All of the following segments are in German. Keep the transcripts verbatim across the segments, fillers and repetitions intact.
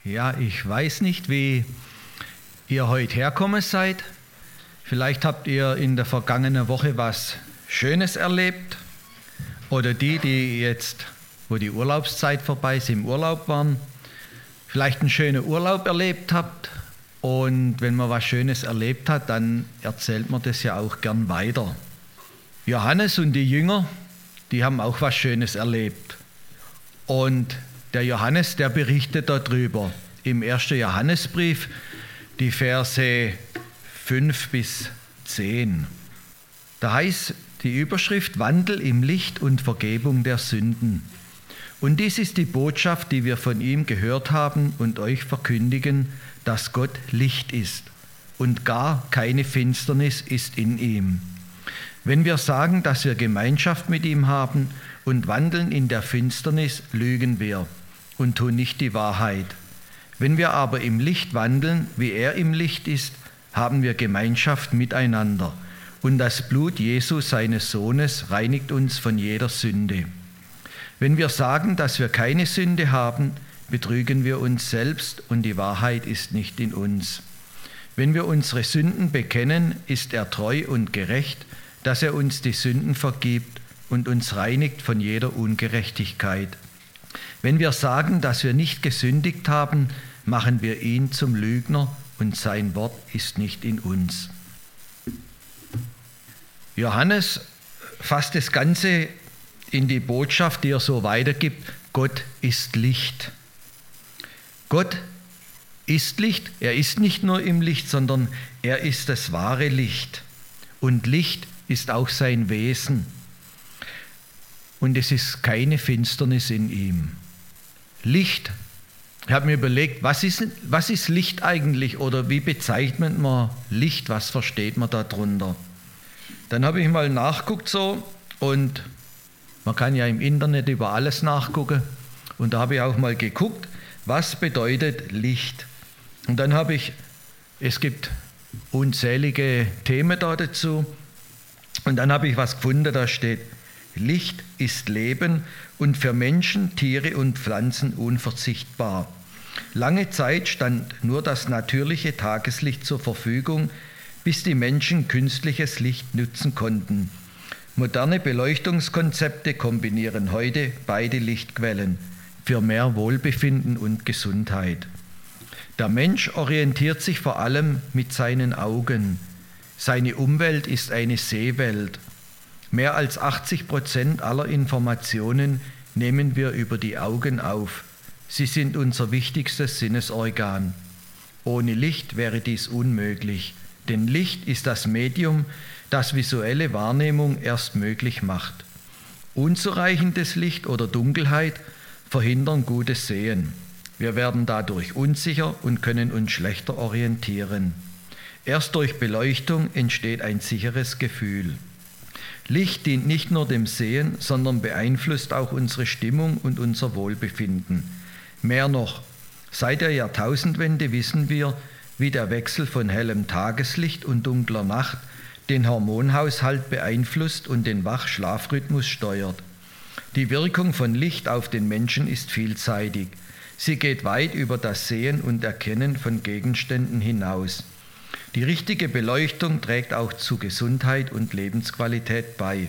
Ja, ich weiß nicht, wie ihr heute herkommen seid. Vielleicht habt ihr in der vergangenen Woche was Schönes erlebt. Oder die, die jetzt, wo die Urlaubszeit vorbei ist, im Urlaub waren, vielleicht einen schönen Urlaub erlebt habt. Und wenn man was Schönes erlebt hat, dann erzählt man das ja auch gern weiter. Johannes und die Jünger, die haben auch was Schönes erlebt. Und der Johannes, der berichtet darüber im ersten Johannesbrief, die Verse fünf bis zehn. Da heißt die Überschrift: Wandel im Licht und Vergebung der Sünden. Und dies ist die Botschaft, die wir von ihm gehört haben und euch verkündigen, dass Gott Licht ist und gar keine Finsternis ist in ihm. Wenn wir sagen, dass wir Gemeinschaft mit ihm haben und wandeln in der Finsternis, lügen wir und tun nicht die Wahrheit. Wenn wir aber im Licht wandeln, wie er im Licht ist, haben wir Gemeinschaft miteinander. Und das Blut Jesu, seines Sohnes, reinigt uns von jeder Sünde. Wenn wir sagen, dass wir keine Sünde haben, betrügen wir uns selbst und die Wahrheit ist nicht in uns. Wenn wir unsere Sünden bekennen, ist er treu und gerecht, dass er uns die Sünden vergibt und uns reinigt von jeder Ungerechtigkeit. Wenn wir sagen, dass wir nicht gesündigt haben, machen wir ihn zum Lügner und sein Wort ist nicht in uns. Johannes fasst das Ganze in die Botschaft, die er so weitergibt: Gott ist Licht. Gott ist Licht. Er ist nicht nur im Licht, sondern er ist das wahre Licht. Und Licht ist auch sein Wesen. Und es ist keine Finsternis in ihm. Licht, ich habe mir überlegt, was ist, was ist Licht eigentlich oder wie bezeichnet man Licht, was versteht man darunter? Dann habe ich mal nachgeguckt so und man kann ja im Internet über alles nachgucken und da habe ich auch mal geguckt, was bedeutet Licht? Und dann habe ich, es gibt unzählige Themen da dazu und dann habe ich was gefunden, da steht: Licht ist Leben und für Menschen, Tiere und Pflanzen unverzichtbar. Lange Zeit stand nur das natürliche Tageslicht zur Verfügung, bis die Menschen künstliches Licht nutzen konnten. Moderne Beleuchtungskonzepte kombinieren heute beide Lichtquellen für mehr Wohlbefinden und Gesundheit. Der Mensch orientiert sich vor allem mit seinen Augen. Seine Umwelt ist eine Sehwelt. Mehr als achtzig Prozent aller Informationen nehmen wir über die Augen auf. Sie sind unser wichtigstes Sinnesorgan. Ohne Licht wäre dies unmöglich, denn Licht ist das Medium, das visuelle Wahrnehmung erst möglich macht. Unzureichendes Licht oder Dunkelheit verhindern gutes Sehen. Wir werden dadurch unsicher und können uns schlechter orientieren. Erst durch Beleuchtung entsteht ein sicheres Gefühl. Licht dient nicht nur dem Sehen, sondern beeinflusst auch unsere Stimmung und unser Wohlbefinden. Mehr noch, seit der Jahrtausendwende wissen wir, wie der Wechsel von hellem Tageslicht und dunkler Nacht den Hormonhaushalt beeinflusst und den Wach-Schlafrhythmus steuert. Die Wirkung von Licht auf den Menschen ist vielseitig. Sie geht weit über das Sehen und Erkennen von Gegenständen hinaus. Die richtige Beleuchtung trägt auch zu Gesundheit und Lebensqualität bei.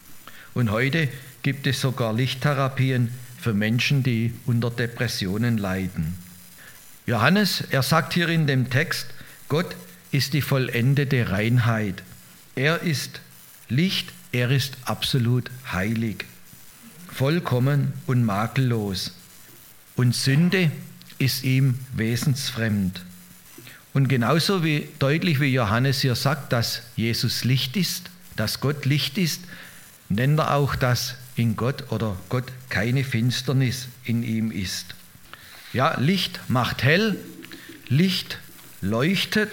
Und heute gibt es sogar Lichttherapien für Menschen, die unter Depressionen leiden. Johannes, er sagt hier in dem Text, Gott ist die vollendete Reinheit. Er ist Licht, er ist absolut heilig, vollkommen und makellos. Und Sünde ist ihm wesensfremd. Und genauso wie deutlich wie Johannes hier sagt, dass Jesus Licht ist, dass Gott Licht ist, nennt er auch, dass in Gott oder Gott keine Finsternis in ihm ist. Ja, Licht macht hell, Licht leuchtet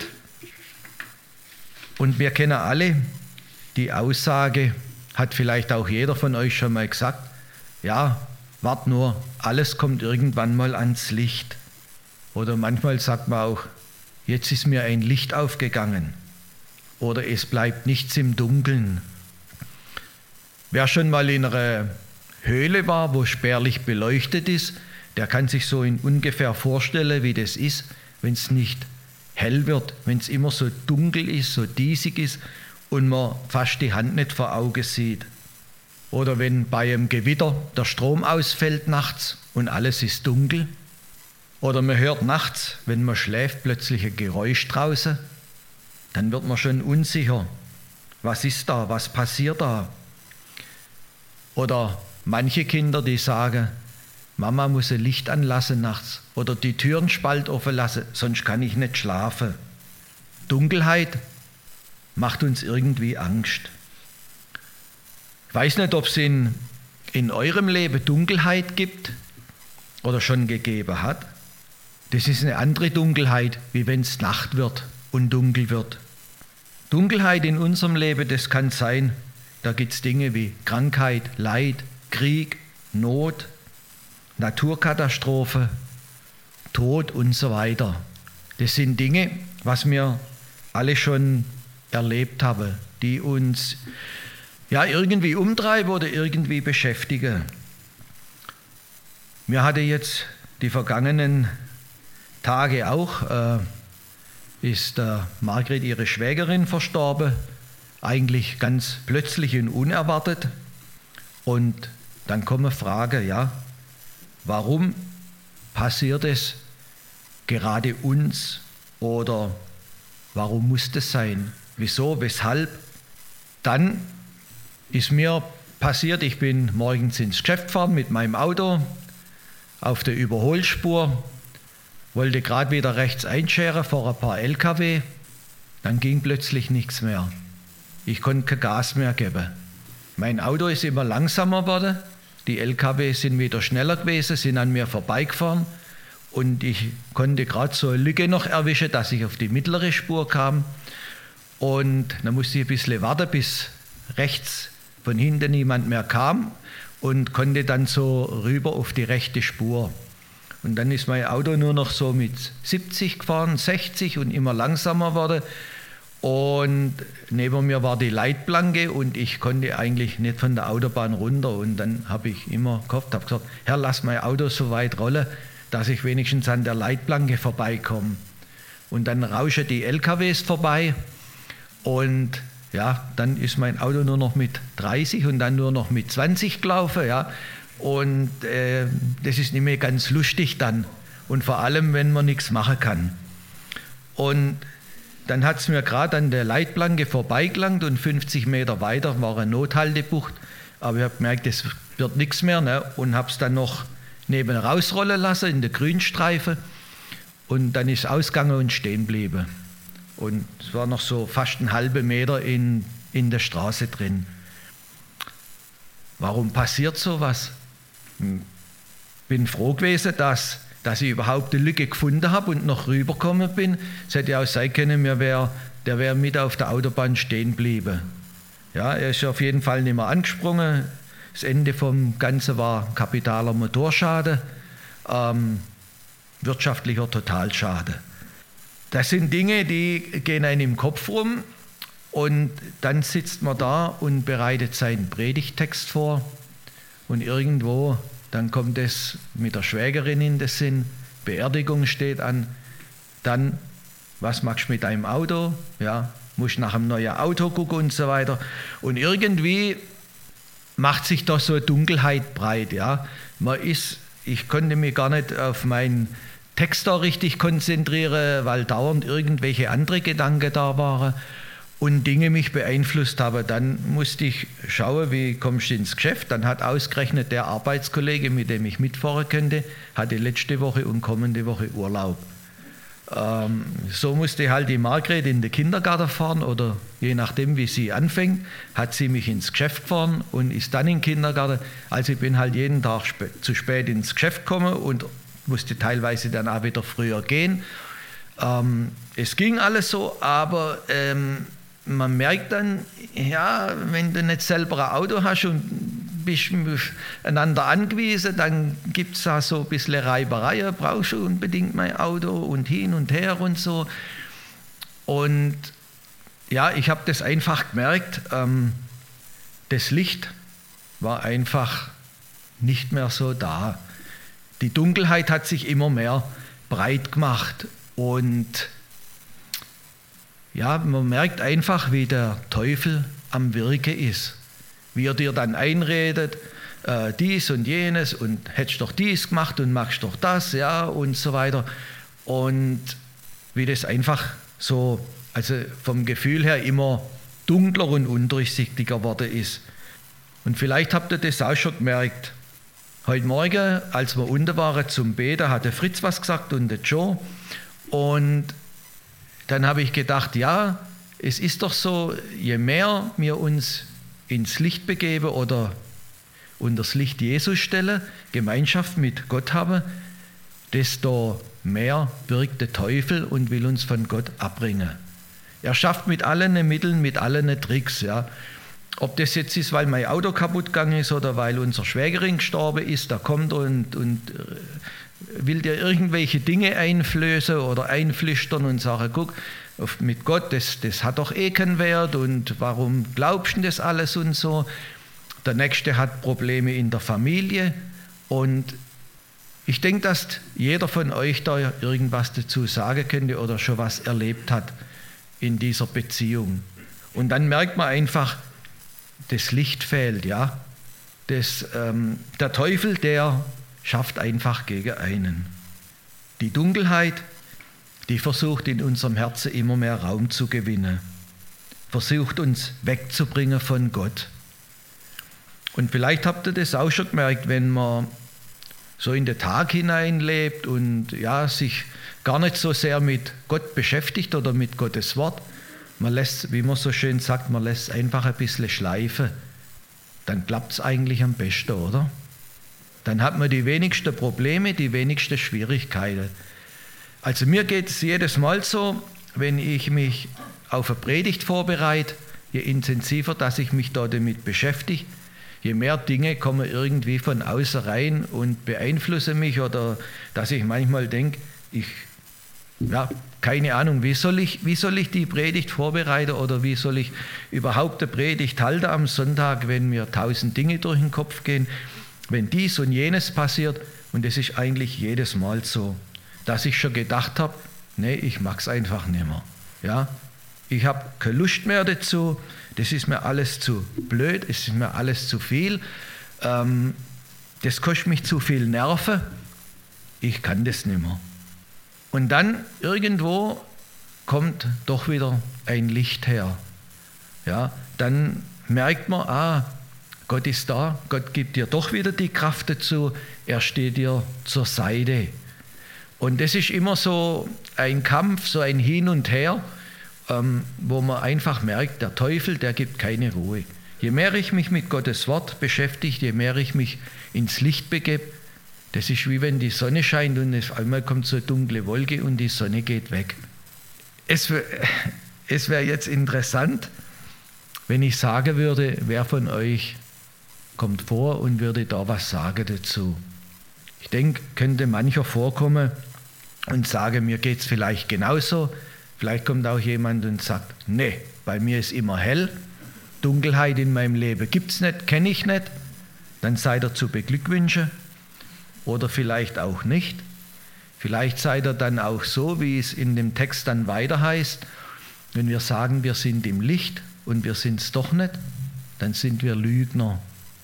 und wir kennen alle die Aussage, hat vielleicht auch jeder von euch schon mal gesagt, ja, wart nur, alles kommt irgendwann mal ans Licht. Oder manchmal sagt man auch, jetzt ist mir ein Licht aufgegangen. Oder es bleibt nichts im Dunkeln. Wer schon mal in einer Höhle war, wo spärlich beleuchtet ist, der kann sich so in ungefähr vorstellen, wie das ist, wenn es nicht hell wird, wenn es immer so dunkel ist, so diesig ist und man fast die Hand nicht vor Augen sieht. Oder wenn bei einem Gewitter der Strom ausfällt nachts und alles ist dunkel. Oder man hört nachts, wenn man schläft, plötzlich ein Geräusch draußen. Dann wird man schon unsicher. Was ist da? Was passiert da? Oder manche Kinder, die sagen, Mama muss ein Licht anlassen nachts oder die Türen spalt offen lassen, sonst kann ich nicht schlafen. Dunkelheit macht uns irgendwie Angst. Ich weiß nicht, ob es in, in eurem Leben Dunkelheit gibt oder schon gegeben hat. Das ist eine andere Dunkelheit, wie wenn es Nacht wird und dunkel wird. Dunkelheit in unserem Leben, das kann sein, da gibt es Dinge wie Krankheit, Leid, Krieg, Not, Naturkatastrophe, Tod und so weiter. Das sind Dinge, was wir alle schon erlebt haben, die uns ja irgendwie umtreiben oder irgendwie beschäftigen. Mir hatte jetzt die vergangenen Tage auch, äh, ist äh, Margret, ihre Schwägerin, verstorben, eigentlich ganz plötzlich und unerwartet. Und dann kommen Fragen, ja, warum passiert es gerade uns oder warum muss das sein? Wieso, weshalb? Dann ist mir passiert, ich bin morgens ins Geschäft gefahren mit meinem Auto auf der Überholspur, wollte gerade wieder rechts einscheren vor ein paar L K W, dann ging plötzlich nichts mehr. Ich konnte kein Gas mehr geben. Mein Auto ist immer langsamer geworden, die L K W sind wieder schneller gewesen, sind an mir vorbeigefahren und ich konnte gerade so eine Lücke noch erwischen, dass ich auf die mittlere Spur kam und dann musste ich ein bisschen warten, bis rechts von hinten niemand mehr kam und konnte dann so rüber auf die rechte Spur. Und dann ist mein Auto nur noch so mit siebzig gefahren, sechzig und immer langsamer geworden. Und neben mir war die Leitplanke und ich konnte eigentlich nicht von der Autobahn runter. Und dann habe ich immer gehofft, habe gesagt, Herr, lass mein Auto so weit rollen, dass ich wenigstens an der Leitplanke vorbeikomme. Und dann rauschen die L K Ws vorbei und ja, dann ist mein Auto nur noch mit dreißig und dann nur noch mit zwanzig gelaufen, ja. Und äh, das ist nicht mehr ganz lustig dann. Und vor allem, wenn man nichts machen kann. Und dann hat es mir gerade an der Leitplanke vorbeigelangt und fünfzig Meter weiter war eine Nothaltebucht. Aber ich habe gemerkt, das wird nichts mehr, ne? Und habe es dann noch neben rausrollen lassen in der Grünstreife. Und dann ist es ausgegangen und stehen geblieben. Und es war noch so fast einen halben Meter in, in der Straße drin. Warum passiert sowas? Ich bin froh gewesen, dass, dass ich überhaupt eine Lücke gefunden habe und noch rübergekommen bin. Es hätte auch sein können, mir wär, der wäre mit auf der Autobahn stehen geblieben. Ja, er ist auf jeden Fall nicht mehr angesprungen. Das Ende vom Ganzen war kapitaler Motorschaden, ähm, wirtschaftlicher Totalschaden. Das sind Dinge, die gehen einem im Kopf rum und dann sitzt man da und bereitet seinen Predigttext vor und irgendwo, dann kommt es mit der Schwägerin in den Sinn, Beerdigung steht an, dann, was machst du mit deinem Auto? Ja, musst nach einem neuen Auto gucken und so weiter. Und irgendwie macht sich da so eine Dunkelheit breit. Ja. Man ist, ich konnte mich gar nicht auf meinen Text da richtig konzentrieren, weil dauernd irgendwelche andere Gedanken da waren und Dinge mich beeinflusst haben. Dann musste ich schauen, wie kommst du ins Geschäft. Dann hat ausgerechnet der Arbeitskollege, mit dem ich mitfahren könnte, hatte letzte Woche und kommende Woche Urlaub. Ähm, so musste halt die Margret in den Kindergarten fahren oder je nachdem, wie sie anfängt, hat sie mich ins Geschäft gefahren und ist dann in den Kindergarten. Also ich bin halt jeden Tag spä- zu spät ins Geschäft gekommen und musste teilweise dann auch wieder früher gehen. Ähm, es ging alles so, aber ähm, man merkt dann, ja, wenn du nicht selber ein Auto hast und bist einander angewiesen, dann gibt es da so ein bisschen Reibereien, brauchst du unbedingt mein Auto und hin und her und so. Und ja, ich habe das einfach gemerkt, ähm, das Licht war einfach nicht mehr so da. Die Dunkelheit hat sich immer mehr breit gemacht und ja, man merkt einfach, wie der Teufel am Wirke ist. Wie er dir dann einredet, äh, dies und jenes und hättest doch dies gemacht und machst doch das, ja, und so weiter. Und wie das einfach so, also vom Gefühl her immer dunkler und undurchsichtiger geworden ist. Und vielleicht habt ihr das auch schon gemerkt. Heute Morgen, als wir unten waren zum Beten, hatte Fritz was gesagt und der Joe. Und dann habe ich gedacht, ja, es ist doch so, je mehr wir uns ins Licht begeben oder unter das Licht Jesus stellen, Gemeinschaft mit Gott haben, desto mehr wirkt der Teufel und will uns von Gott abbringen. Er schafft mit allen Mitteln, mit allen Tricks, ja. Ob das jetzt ist, weil mein Auto kaputt gegangen ist oder weil unser Schwägerin gestorben ist, da kommt und, und will dir irgendwelche Dinge einflößen oder einflüstern und sagen, guck, mit Gott, das, das hat doch eh keinen Wert und warum glaubst du das alles und so. Der Nächste hat Probleme in der Familie und ich denke, dass jeder von euch da irgendwas dazu sagen könnte oder schon was erlebt hat in dieser Beziehung. Und dann merkt man einfach, das Licht fehlt, ja. Das, ähm, der Teufel, der schafft einfach gegen einen. Die Dunkelheit, die versucht in unserem Herzen immer mehr Raum zu gewinnen, versucht uns wegzubringen von Gott. Und vielleicht habt ihr das auch schon gemerkt, wenn man so in den Tag hineinlebt und ja, sich gar nicht so sehr mit Gott beschäftigt oder mit Gottes Wort. Man lässt, wie man so schön sagt, man lässt einfach ein bisschen schleifen. Dann klappt es eigentlich am besten, oder? Dann hat man die wenigsten Probleme, die wenigsten Schwierigkeiten. Also mir geht es jedes Mal so, wenn ich mich auf eine Predigt vorbereite, je intensiver, dass ich mich da damit beschäftige, je mehr Dinge kommen irgendwie von außen rein und beeinflussen mich oder dass ich manchmal denke, ich, ja, keine Ahnung, wie soll ich, wie soll ich die Predigt vorbereiten oder wie soll ich überhaupt eine Predigt halten am Sonntag, wenn mir tausend Dinge durch den Kopf gehen, wenn dies und jenes passiert und es ist eigentlich jedes Mal so, dass ich schon gedacht habe, nee, ich mag es einfach nicht mehr. Ja? Ich habe keine Lust mehr dazu, das ist mir alles zu blöd, es ist mir alles zu viel, ähm, das kostet mich zu viel Nerven, ich kann das nicht mehr. Und dann irgendwo kommt doch wieder ein Licht her. Ja, dann merkt man, ah, Gott ist da, Gott gibt dir doch wieder die Kraft dazu, er steht dir zur Seite. Und das ist immer so ein Kampf, so ein Hin und Her, ähm, wo man einfach merkt, der Teufel, der gibt keine Ruhe. Je mehr ich mich mit Gottes Wort beschäftige, je mehr ich mich ins Licht begebe, das ist wie wenn die Sonne scheint und auf einmal kommt so eine dunkle Wolke und die Sonne geht weg. Es wäre es wär jetzt interessant, wenn ich sagen würde, wer von euch kommt vor und würde da was sagen dazu. Ich denke, könnte mancher vorkommen und sagen, mir geht es vielleicht genauso. Vielleicht kommt auch jemand und sagt, nee, bei mir ist immer hell, Dunkelheit in meinem Leben gibt es nicht, kenne ich nicht. Dann seid ihr zu beglückwünschen. Oder vielleicht auch nicht. Vielleicht seid ihr dann auch so, wie es in dem Text dann weiter heißt, wenn wir sagen, wir sind im Licht und wir sind es doch nicht, dann sind wir Lügner.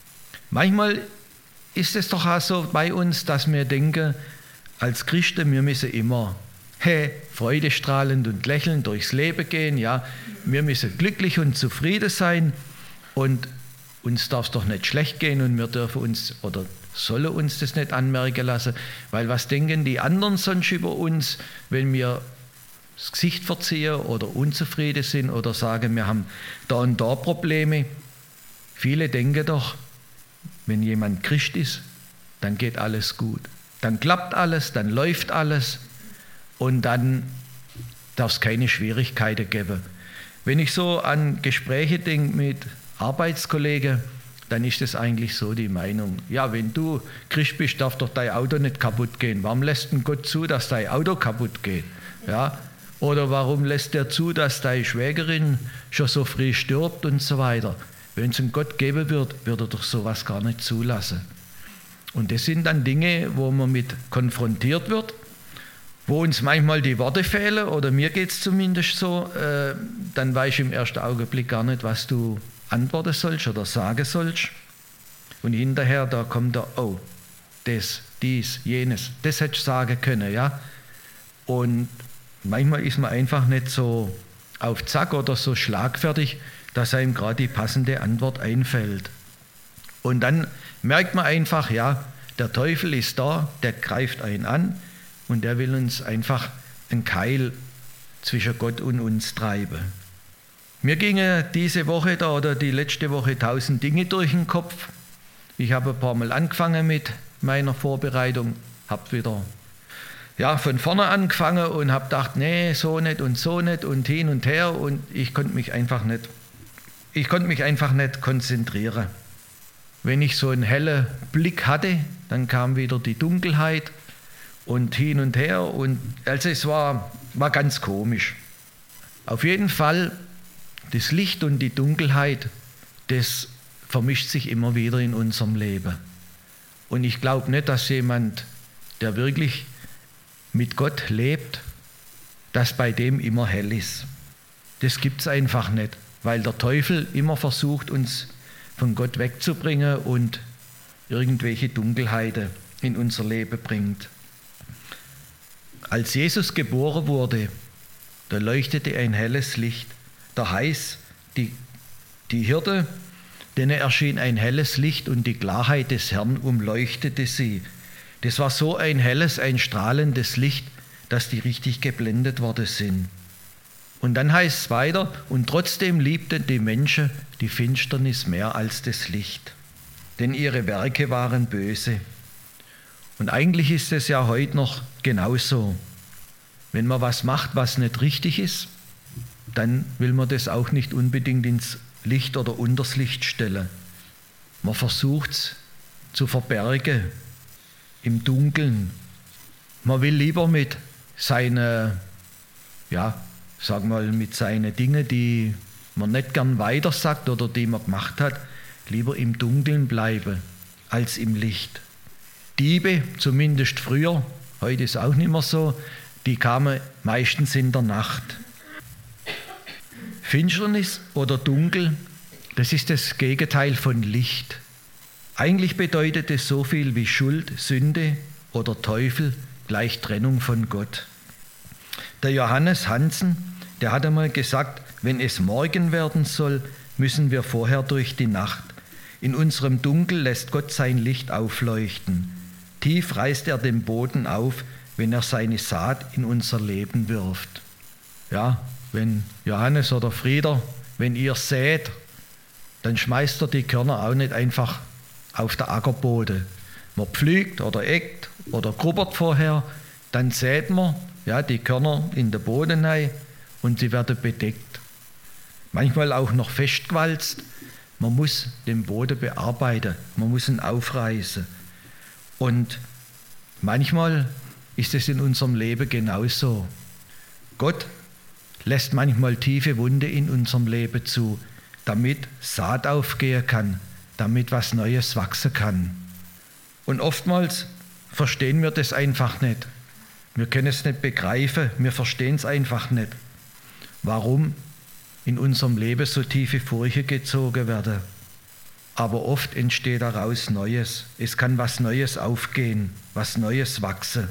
Manchmal ist es doch auch so bei uns, dass wir denken, als Christen, wir müssen immer hey, freudestrahlend und lächelnd durchs Leben gehen, ja, wir müssen glücklich und zufrieden sein und uns darf es doch nicht schlecht gehen und wir dürfen uns oder sollen uns das nicht anmerken lassen, weil was denken die anderen sonst über uns, wenn wir das Gesicht verziehen oder unzufrieden sind oder sagen, wir haben da und da Probleme. Viele denken doch, wenn jemand Christ ist, dann geht alles gut. Dann klappt alles, dann läuft alles und dann darf es keine Schwierigkeiten geben. Wenn ich so an Gespräche denke mit Arbeitskollegen, dann ist es eigentlich so die Meinung, ja, wenn du Christ bist, darf doch dein Auto nicht kaputt gehen. Warum lässt denn Gott zu, dass dein Auto kaputt geht? Ja? Oder warum lässt er zu, dass deine Schwägerin schon so früh stirbt und so weiter? Wenn es einen Gott geben wird, würde er doch sowas gar nicht zulassen. Und das sind dann Dinge, wo man mit konfrontiert wird, wo uns manchmal die Worte fehlen, oder mir geht es zumindest so, äh, dann weißt du im ersten Augenblick gar nicht, was du antworten sollst oder sagen sollst. Und hinterher, da kommt der, oh, das, dies, jenes, das hättest du sagen können, ja. Und manchmal ist man einfach nicht so auf Zack oder so schlagfertig, dass einem gerade die passende Antwort einfällt. Und dann merkt man einfach, ja, der Teufel ist da, der greift einen an und der will uns einfach einen Keil zwischen Gott und uns treiben. Mir gingen diese Woche da oder die letzte Woche tausend Dinge durch den Kopf. Ich habe ein paar Mal angefangen mit meiner Vorbereitung, habe wieder ja, von vorne angefangen und habe gedacht, nee, so nicht und so nicht und hin und her, und ich konnte mich einfach nicht, ich konnte mich einfach nicht konzentrieren. Wenn ich so einen hellen Blick hatte, dann kam wieder die Dunkelheit und hin und her, und also es war, war ganz komisch. Auf jeden Fall, das Licht und die Dunkelheit, das vermischt sich immer wieder in unserem Leben. Und ich glaube nicht, dass jemand, der wirklich mit Gott lebt, dass bei dem immer hell ist. Das gibt es einfach nicht, weil der Teufel immer versucht, uns von Gott wegzubringen und irgendwelche Dunkelheiten in unser Leben bringt. Als Jesus geboren wurde, da leuchtete ein helles Licht. Da heißt, die, die Hirte, denen erschien ein helles Licht und die Klarheit des Herrn umleuchtete sie. Das war so ein helles, ein strahlendes Licht, dass die richtig geblendet worden sind. Und dann heißt es weiter, und trotzdem liebten die Menschen die Finsternis mehr als das Licht, denn ihre Werke waren böse. Und eigentlich ist es ja heute noch genauso. Wenn man was macht, was nicht richtig ist, dann will man das auch nicht unbedingt ins Licht oder unters Licht stellen. Man versucht es zu verbergen, im Dunkeln. Man will lieber mit seinen, ja, sag mal, mit seinen Dingen, die man nicht gern weiter sagt oder die man gemacht hat, lieber im Dunkeln bleiben als im Licht. Diebe, zumindest früher, heute ist auch nicht mehr so, die kamen meistens in der Nacht. Finsternis oder Dunkel, das ist das Gegenteil von Licht. Eigentlich bedeutet es so viel wie Schuld, Sünde oder Teufel gleich Trennung von Gott. Der Johannes Hansen, der hat einmal gesagt, wenn es Morgen werden soll, müssen wir vorher durch die Nacht. In unserem Dunkel lässt Gott sein Licht aufleuchten. Tief reißt er den Boden auf, wenn er seine Saat in unser Leben wirft. Ja, wenn Johannes oder Frieder, wenn ihr sät, dann schmeißt er die Körner auch nicht einfach auf der Ackerboden. Man pflügt oder eckt oder grubbert vorher, dann sät man ja, die Körner in den Boden rein und sie werden bedeckt. Manchmal auch noch festgewalzt. Man muss den Boden bearbeiten, man muss ihn aufreißen. Und manchmal ist es in unserem Leben genauso. Gott lässt manchmal tiefe Wunde in unserem Leben zu, damit Saat aufgehen kann, damit was Neues wachsen kann. Und oftmals verstehen wir das einfach nicht. Wir können es nicht begreifen, wir verstehen es einfach nicht. Warum in unserem Leben so tiefe Furche gezogen werden. Aber oft entsteht daraus Neues. Es kann was Neues aufgehen, was Neues wachsen.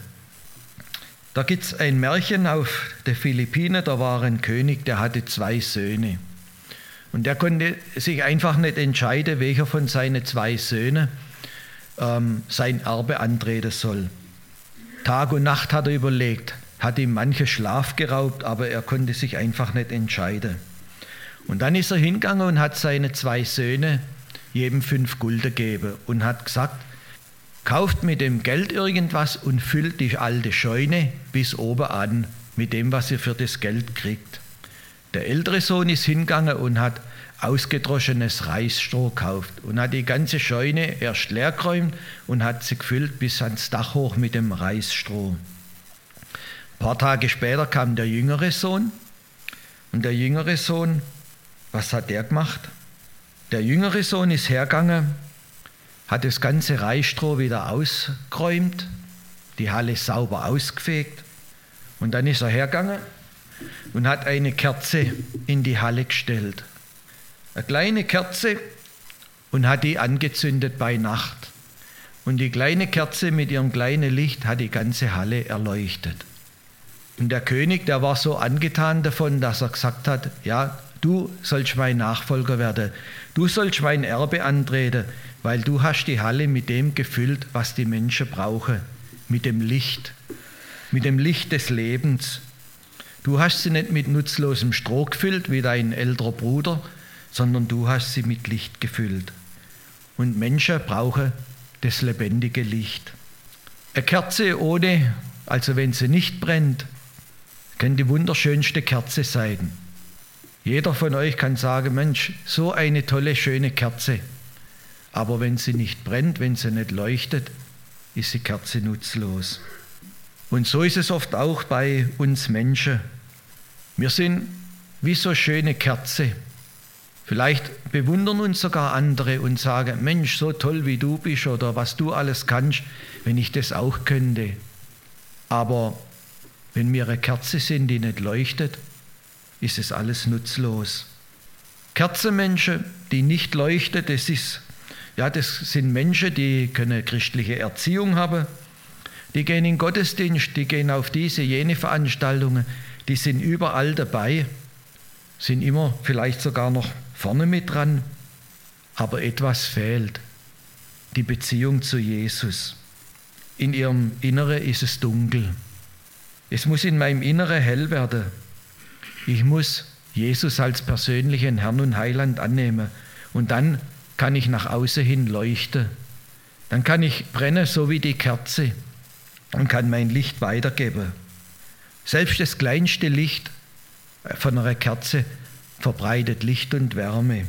Da gibt es ein Märchen auf den Philippinen, da war ein König, der hatte zwei Söhne. Und der konnte sich einfach nicht entscheiden, welcher von seinen zwei Söhnen ähm, sein Erbe antreten soll. Tag und Nacht hat er überlegt, hat ihm manche Schlaf geraubt, aber er konnte sich einfach nicht entscheiden. Und dann ist er hingegangen und hat seine zwei Söhne jedem fünf Gulden gegeben und hat gesagt, kauft mit dem Geld irgendwas und füllt die alte Scheune bis oben an mit dem, was ihr für das Geld kriegt. Der ältere Sohn ist hingegangen und hat ausgedroschenes Reisstroh gekauft und hat die ganze Scheune erst leer geräumt und hat sie gefüllt bis ans Dach hoch mit dem Reisstroh. Ein paar Tage später kam der jüngere Sohn und der jüngere Sohn, was hat der gemacht? Der jüngere Sohn ist hergegangen hat das ganze Reisstroh wieder ausgeräumt, die Halle sauber ausgefegt und dann ist er hergegangen und hat eine Kerze in die Halle gestellt. Eine kleine Kerze und hat die angezündet bei Nacht. Und die kleine Kerze mit ihrem kleinen Licht hat die ganze Halle erleuchtet. Und der König, der war so angetan davon, dass er gesagt hat, ja, du sollst mein Nachfolger werden, du sollst mein Erbe antreten, weil du hast die Halle mit dem gefüllt, was die Menschen brauchen, mit dem Licht, mit dem Licht des Lebens. Du hast sie nicht mit nutzlosem Stroh gefüllt, wie dein älterer Bruder, sondern du hast sie mit Licht gefüllt. Und Menschen brauchen das lebendige Licht. Eine Kerze ohne, also wenn sie nicht brennt, kann die wunderschönste Kerze sein. Jeder von euch kann sagen, Mensch, so eine tolle, schöne Kerze. Aber wenn sie nicht brennt, wenn sie nicht leuchtet, ist die Kerze nutzlos. Und so ist es oft auch bei uns Menschen. Wir sind wie so schöne Kerze. Vielleicht bewundern uns sogar andere und sagen, Mensch, so toll wie du bist oder was du alles kannst, wenn ich das auch könnte. Aber wenn wir eine Kerze sind, die nicht leuchtet, ist es alles nutzlos. Kerzenmenschen, die nicht leuchten, das ist, ja, das sind Menschen, die können christliche Erziehung haben, die gehen in den Gottesdienst, die gehen auf diese, jene Veranstaltungen, die sind überall dabei, sind immer vielleicht sogar noch vorne mit dran, aber etwas fehlt, die Beziehung zu Jesus. In ihrem Inneren ist es dunkel. Es muss in meinem Inneren hell werden. Ich muss Jesus als persönlichen Herrn und Heiland annehmen und dann kann ich nach außen hin leuchten. Dann kann ich brennen, so wie die Kerze und kann mein Licht weitergeben. Selbst das kleinste Licht von einer Kerze verbreitet Licht und Wärme.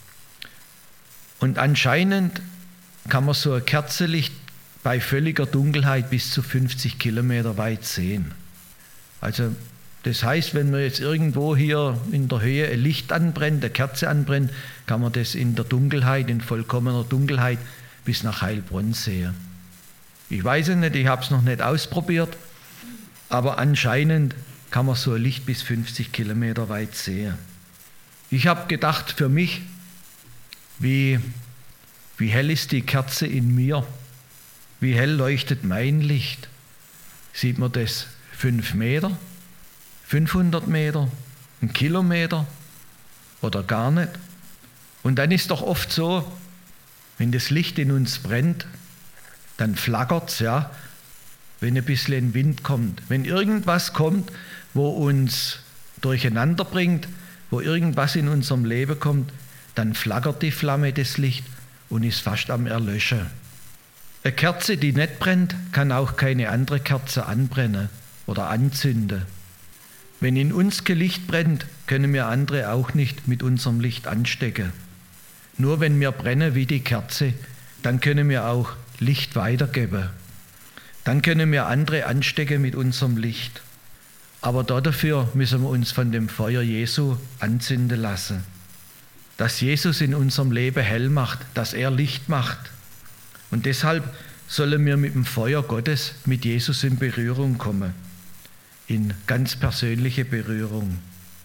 Und anscheinend kann man so ein Kerzenlicht bei völliger Dunkelheit bis zu fünfzig Kilometer weit sehen. Also das heißt, wenn man jetzt irgendwo hier in der Höhe ein Licht anbrennt, eine Kerze anbrennt, kann man das in der Dunkelheit, in vollkommener Dunkelheit bis nach Heilbronn sehen. Ich weiß es nicht, ich habe es noch nicht ausprobiert, aber anscheinend kann man so ein Licht bis fünfzig Kilometer weit sehen. Ich habe gedacht für mich, wie, wie hell ist die Kerze in mir? Wie hell leuchtet mein Licht? Sieht man das fünf Meter, fünfhundert Meter, ein Kilometer oder gar nicht? Und dann ist doch oft so, wenn das Licht in uns brennt, dann flackert es, ja, wenn ein bisschen Wind kommt. Wenn irgendwas kommt, wo uns durcheinander bringt, wo irgendwas in unserem Leben kommt, dann flackert die Flamme des Lichts und ist fast am Erlöschen. Eine Kerze, die nicht brennt, kann auch keine andere Kerze anbrennen oder anzünden. Wenn in uns kein Licht brennt, können wir andere auch nicht mit unserem Licht anstecken. Nur wenn wir brennen wie die Kerze, dann können wir auch Licht weitergeben. Dann können wir andere anstecken mit unserem Licht. Aber dafür müssen wir uns von dem Feuer Jesu anzünden lassen. Dass Jesus in unserem Leben hell macht, dass er Licht macht. Und deshalb sollen wir mit dem Feuer Gottes mit Jesus in Berührung kommen. In ganz persönliche Berührung.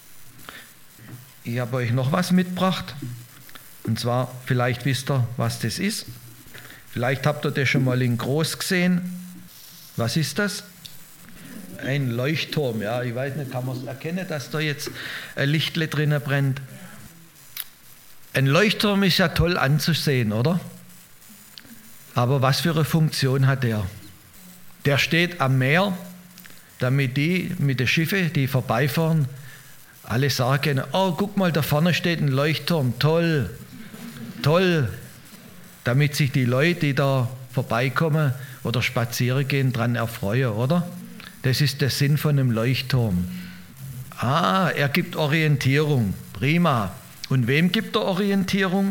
Ich habe euch noch was mitgebracht. Und zwar, vielleicht wisst ihr, was das ist. Vielleicht habt ihr das schon mal in groß gesehen. Was ist das? Ein Leuchtturm. Ja, ich weiß nicht, kann man es erkennen, dass da jetzt ein Lichtle drinnen brennt? Ein Leuchtturm ist ja toll anzusehen, oder? Aber was für eine Funktion hat der? Der steht am Meer, damit die mit den Schiffen, die vorbeifahren, alle sagen, oh, guck mal, da vorne steht ein Leuchtturm, toll, toll, damit sich die Leute, die da vorbeikommen oder spazieren gehen, daran erfreuen, oder? Das ist der Sinn von einem Leuchtturm. Ah, er gibt Orientierung, prima. Und wem gibt er Orientierung?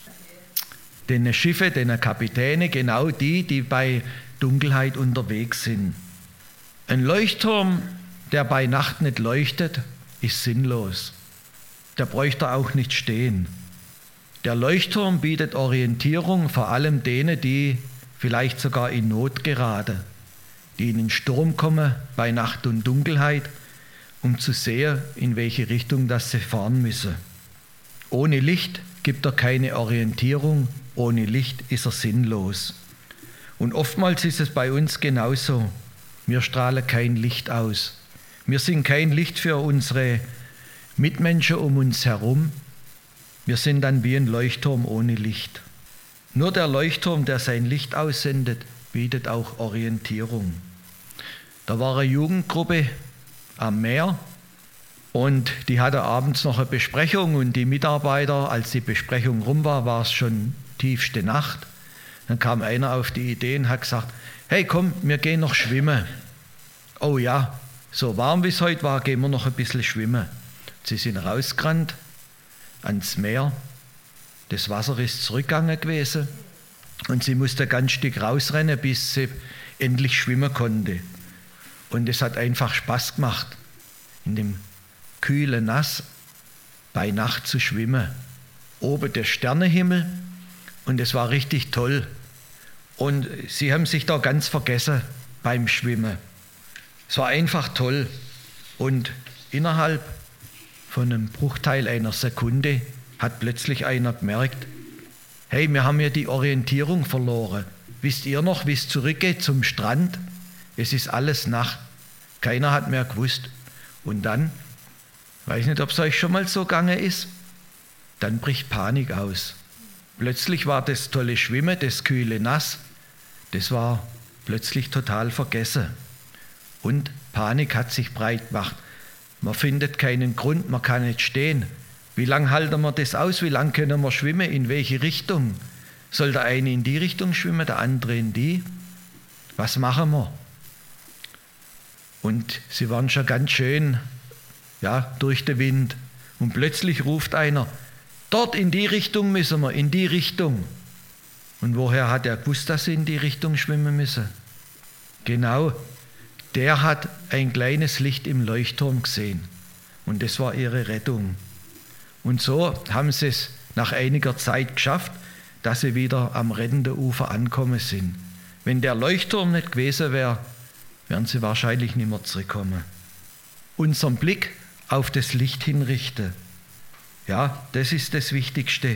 Den Schiffe, den Kapitäne, genau die, die bei Dunkelheit unterwegs sind. Ein Leuchtturm, der bei Nacht nicht leuchtet, ist sinnlos. Der bräuchte auch nicht stehen. Der Leuchtturm bietet Orientierung vor allem denen, die vielleicht sogar in Not geraten, die in den Sturm kommen bei Nacht und Dunkelheit, um zu sehen, in welche Richtung das sie fahren müssen. Ohne Licht gibt er keine Orientierung, ohne Licht ist er sinnlos. Und oftmals ist es bei uns genauso. Wir strahlen kein Licht aus. Wir sind kein Licht für unsere Mitmenschen um uns herum. Wir sind dann wie ein Leuchtturm ohne Licht. Nur der Leuchtturm, der sein Licht aussendet, bietet auch Orientierung. Da war eine Jugendgruppe am Meer und die hatte abends noch eine Besprechung und die Mitarbeiter, als die Besprechung rum war, war es schon tiefste Nacht. Dann kam einer auf die Idee und hat gesagt, hey komm, wir gehen noch schwimmen. Oh ja, so warm wie es heute war, gehen wir noch ein bisschen schwimmen. Sie sind rausgerannt ans Meer. Das Wasser ist zurückgegangen gewesen und sie musste ganz Stück rausrennen, bis sie endlich schwimmen konnte. Und es hat einfach Spaß gemacht, in dem kühlen Nass bei Nacht zu schwimmen. Oben der Sternenhimmel und es war richtig toll. Und sie haben sich da ganz vergessen beim Schwimmen. Es war einfach toll. Und innerhalb von einem Bruchteil einer Sekunde hat plötzlich einer gemerkt, hey, wir haben ja die Orientierung verloren. Wisst ihr noch, wie es zurückgeht zum Strand? Es ist alles Nacht. Keiner hat mehr gewusst. Und dann, weiß nicht, ob es euch schon mal so gegangen ist, dann bricht Panik aus. Plötzlich war das tolle Schwimmen, das kühle Nass, das war plötzlich total vergessen. Und Panik hat sich breit gemacht. Man findet keinen Grund, man kann nicht stehen. Wie lange halten wir das aus? Wie lange können wir schwimmen? In welche Richtung? Soll der eine in die Richtung schwimmen, der andere in die? Was machen wir? Und sie waren schon ganz schön ja, durch den Wind. Und plötzlich ruft einer, dort in die Richtung müssen wir, in die Richtung. Und woher hat er gewusst, dass sie in die Richtung schwimmen müssen? Genau, der hat ein kleines Licht im Leuchtturm gesehen. Und das war ihre Rettung. Und so haben sie es nach einiger Zeit geschafft, dass sie wieder am rettenden Ufer angekommen sind. Wenn der Leuchtturm nicht gewesen wäre, wären sie wahrscheinlich nicht mehr zurückkommen. Unseren Blick auf das Licht hinrichten. Ja, das ist das Wichtigste.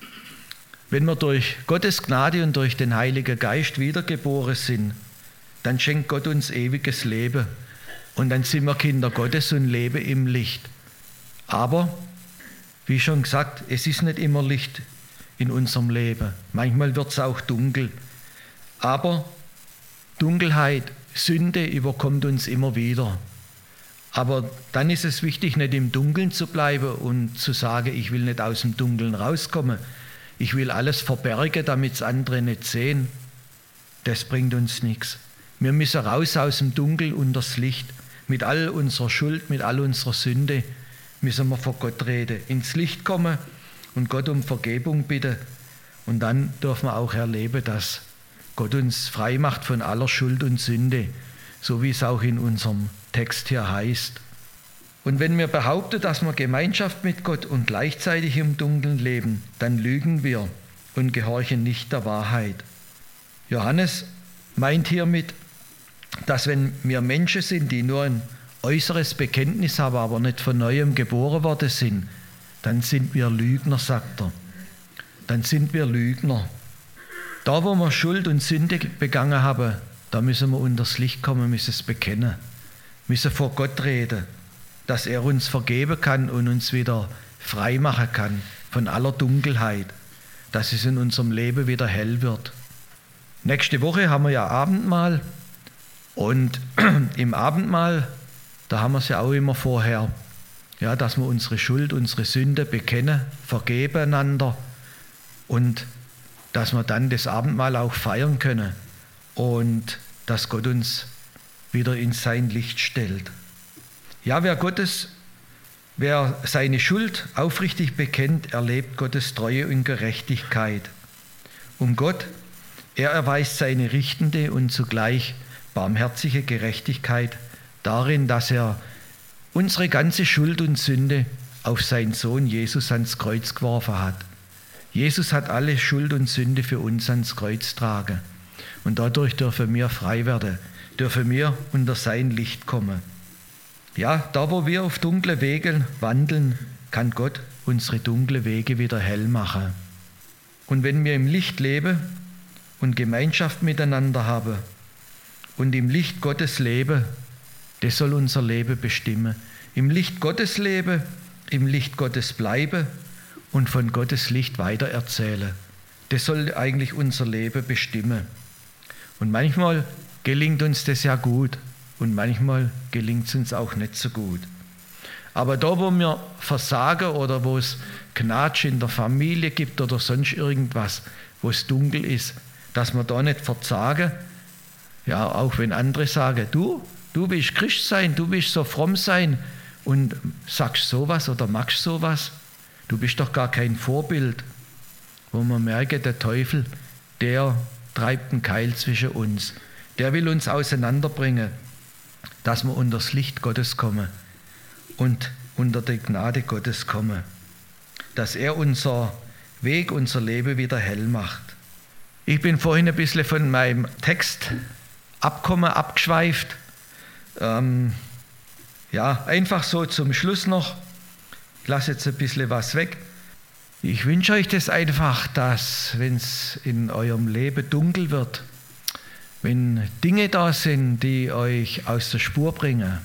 Wenn wir durch Gottes Gnade und durch den Heiligen Geist wiedergeboren sind, dann schenkt Gott uns ewiges Leben. Und dann sind wir Kinder Gottes und leben im Licht. Aber, wie schon gesagt, es ist nicht immer Licht in unserem Leben. Manchmal wird es auch dunkel. Aber Dunkelheit, Sünde überkommt uns immer wieder. Aber dann ist es wichtig, nicht im Dunkeln zu bleiben und zu sagen, ich will nicht aus dem Dunkeln rauskommen. Ich will alles verbergen, damit es andere nicht sehen. Das bringt uns nichts. Wir müssen raus aus dem Dunkel unter das Licht. Mit all unserer Schuld, mit all unserer Sünde müssen wir vor Gott reden. Ins Licht kommen und Gott um Vergebung bitten. Und dann dürfen wir auch erleben, dass Gott uns frei macht von aller Schuld und Sünde, so wie es auch in unserem Text hier heißt. Und wenn wir behaupten, dass wir Gemeinschaft mit Gott und gleichzeitig im Dunkeln leben, dann lügen wir und gehorchen nicht der Wahrheit. Johannes meint hiermit, dass wenn wir Menschen sind, die nur ein äußeres Bekenntnis haben, aber nicht von Neuem geboren worden sind, dann sind wir Lügner, sagt er. Dann sind wir Lügner. Da, wo wir Schuld und Sünde begangen haben, da müssen wir unter das Licht kommen, müssen es bekennen, müssen vor Gott reden, dass er uns vergeben kann und uns wieder frei machen kann von aller Dunkelheit, dass es in unserem Leben wieder hell wird. Nächste Woche haben wir ja Abendmahl und im Abendmahl, da haben wir es ja auch immer vorher, ja, dass wir unsere Schuld, unsere Sünde bekennen, vergeben einander und dass wir dann das Abendmahl auch feiern können und dass Gott uns wieder in sein Licht stellt. Ja, wer Gottes, wer seine Schuld aufrichtig bekennt, erlebt Gottes Treue und Gerechtigkeit. Und Gott, er erweist seine richtende und zugleich barmherzige Gerechtigkeit darin, dass er unsere ganze Schuld und Sünde auf seinen Sohn Jesus ans Kreuz geworfen hat. Jesus hat alle Schuld und Sünde für uns ans Kreuz tragen. Und dadurch dürfen wir frei werden, dürfen wir unter sein Licht kommen. Ja, da wo wir auf dunkle Wege wandeln, kann Gott unsere dunkle Wege wieder hell machen. Und wenn wir im Licht leben und Gemeinschaft miteinander haben und im Licht Gottes leben, das soll unser Leben bestimmen. Im Licht Gottes leben, im Licht Gottes bleiben und von Gottes Licht weitererzählen. Das soll eigentlich unser Leben bestimmen. Und manchmal gelingt uns das ja gut und manchmal gelingt es uns auch nicht so gut. Aber da, wo wir versagen oder wo es Knatsch in der Familie gibt oder sonst irgendwas, wo es dunkel ist, dass wir da nicht verzagen, ja, auch wenn andere sagen, du, du willst Christ sein, du willst so fromm sein und sagst sowas oder machst sowas, du bist doch gar kein Vorbild. Wo man merkt, der Teufel, der treibt einen Keil zwischen uns. Der will uns auseinanderbringen, dass wir unter das Licht Gottes kommen und unter die Gnade Gottes kommen. Dass er unser Weg, unser Leben wieder hell macht. Ich bin vorhin ein bisschen von meinem Text abgekommen, abgeschweift. Ähm, ja, einfach so zum Schluss noch. Ich lasse jetzt ein bisschen was weg. Ich wünsche euch das einfach, dass, wenn es in eurem Leben dunkel wird, wenn Dinge da sind, die euch aus der Spur bringen,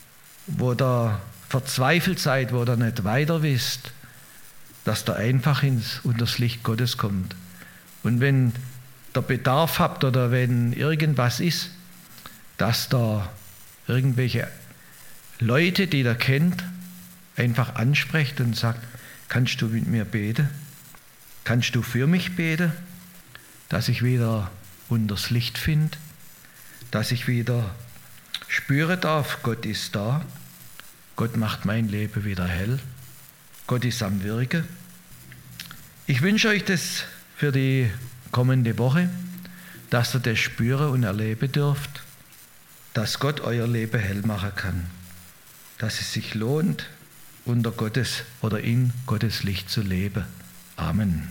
wo ihr verzweifelt seid, wo ihr nicht weiter wisst, dass ihr einfach ins, unter das Licht Gottes kommt. Und wenn ihr Bedarf habt oder wenn irgendwas ist, dass da irgendwelche Leute, die ihr kennt, einfach ansprecht und sagt, kannst du mit mir beten? Kannst du für mich beten, dass ich wieder unter das Licht finde, dass ich wieder spüren darf, Gott ist da, Gott macht mein Leben wieder hell, Gott ist am Wirken. Ich wünsche euch das für die kommende Woche, dass ihr das spüren und erleben dürft, dass Gott euer Leben hell machen kann, dass es sich lohnt, unter Gottes oder in Gottes Licht zu leben. Amen.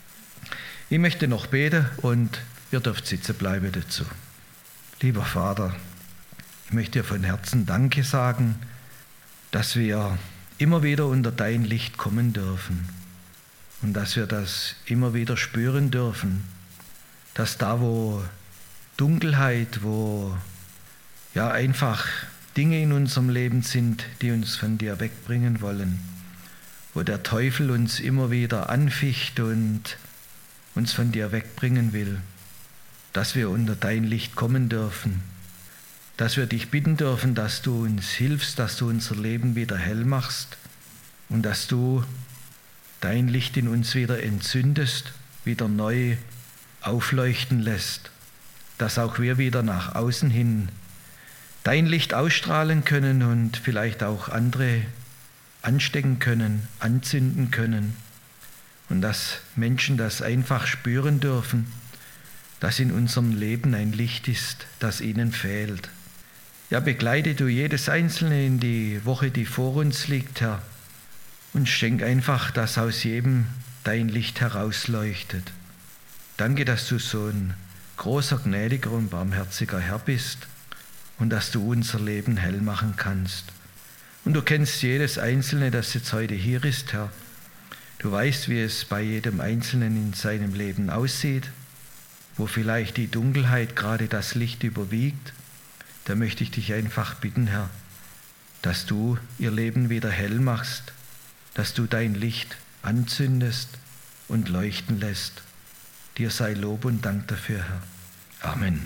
Ich möchte noch beten und ihr dürft sitzen bleiben dazu. Lieber Vater, ich möchte dir von Herzen Danke sagen, dass wir immer wieder unter dein Licht kommen dürfen und dass wir das immer wieder spüren dürfen, dass da, wo Dunkelheit, wo ja einfach Dinge in unserem Leben sind, die uns von dir wegbringen wollen, wo der Teufel uns immer wieder anficht und uns von dir wegbringen will, dass wir unter dein Licht kommen dürfen, dass wir dich bitten dürfen, dass du uns hilfst, dass du unser Leben wieder hell machst und dass du dein Licht in uns wieder entzündest, wieder neu aufleuchten lässt, dass auch wir wieder nach außen hin dein Licht ausstrahlen können und vielleicht auch andere anstecken können, anzünden können und dass Menschen das einfach spüren dürfen, dass in unserem Leben ein Licht ist, das ihnen fehlt. Ja, begleite du jedes Einzelne in die Woche, die vor uns liegt, Herr, und schenk einfach, dass aus jedem dein Licht herausleuchtet. Danke, dass du so ein großer, gnädiger und barmherziger Herr bist und dass du unser Leben hell machen kannst. Und du kennst jedes Einzelne, das jetzt heute hier ist, Herr. Du weißt, wie es bei jedem Einzelnen in seinem Leben aussieht, wo vielleicht die Dunkelheit gerade das Licht überwiegt. Da möchte ich dich einfach bitten, Herr, dass du ihr Leben wieder hell machst, dass du dein Licht anzündest und leuchten lässt. Dir sei Lob und Dank dafür, Herr. Amen.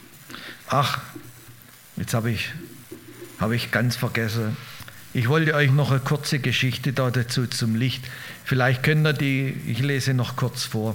Ach, jetzt habe ich, habe ich ganz vergessen. Ich wollte euch noch eine kurze Geschichte da dazu zum Licht. Vielleicht könnt ihr die, ich lese noch kurz vor.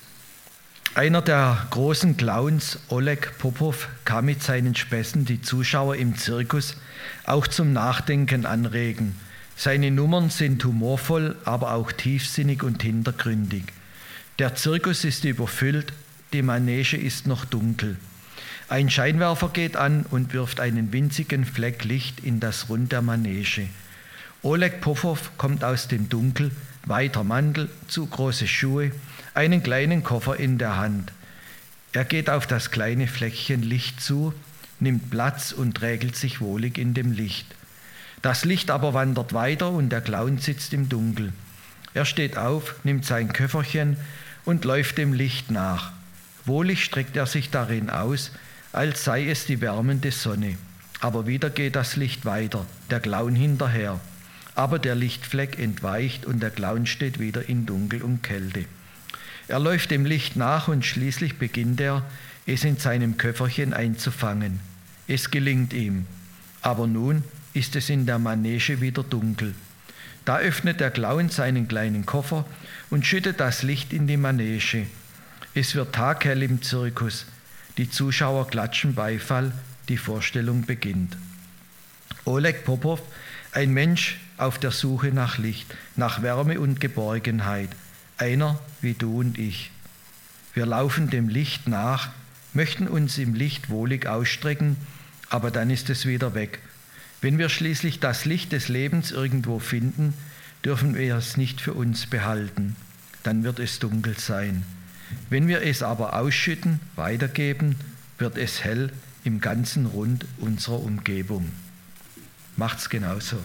Einer der großen Clowns, Oleg Popov, kam mit seinen Späßen die Zuschauer im Zirkus auch zum Nachdenken anregen. Seine Nummern sind humorvoll, aber auch tiefsinnig und hintergründig. Der Zirkus ist überfüllt, die Manege ist noch dunkel. Ein Scheinwerfer geht an und wirft einen winzigen Fleck Licht in das Rund der Manege. Oleg Popov kommt aus dem Dunkel, weiter Mantel, zu große Schuhe, einen kleinen Koffer in der Hand. Er geht auf das kleine Fleckchen Licht zu, nimmt Platz und räkelt sich wohlig in dem Licht. Das Licht aber wandert weiter und der Clown sitzt im Dunkel. Er steht auf, nimmt sein Köfferchen und läuft dem Licht nach. Wohlig streckt er sich darin aus, als sei es die wärmende Sonne. Aber wieder geht das Licht weiter, der Clown hinterher. Aber der Lichtfleck entweicht und der Clown steht wieder in Dunkel und Kälte. Er läuft dem Licht nach und schließlich beginnt er, es in seinem Köfferchen einzufangen. Es gelingt ihm. Aber nun ist es in der Manege wieder dunkel. Da öffnet der Clown seinen kleinen Koffer und schüttet das Licht in die Manege. Es wird taghell im Zirkus. Die Zuschauer klatschen Beifall, die Vorstellung beginnt. Oleg Popow, ein Mensch auf der Suche nach Licht, nach Wärme und Geborgenheit, einer wie du und ich. Wir laufen dem Licht nach, möchten uns im Licht wohlig ausstrecken, aber dann ist es wieder weg. Wenn wir schließlich das Licht des Lebens irgendwo finden, dürfen wir es nicht für uns behalten. Dann wird es dunkel sein. Wenn wir es aber ausschütten, weitergeben, wird es hell im ganzen Rund unserer Umgebung. Macht's genauso.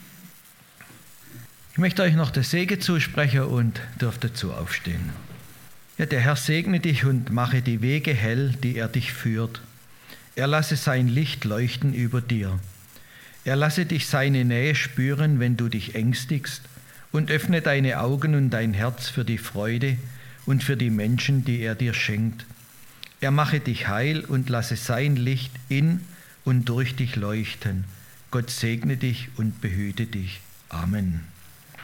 Ich möchte euch noch das Segen zusprechen und dürft dazu aufstehen. Ja, der Herr segne dich und mache die Wege hell, die er dich führt. Er lasse sein Licht leuchten über dir. Er lasse dich seine Nähe spüren, wenn du dich ängstigst, und öffne deine Augen und dein Herz für die Freude und für die Menschen, die er dir schenkt. Er mache dich heil und lasse sein Licht in und durch dich leuchten. Gott segne dich und behüte dich. Amen.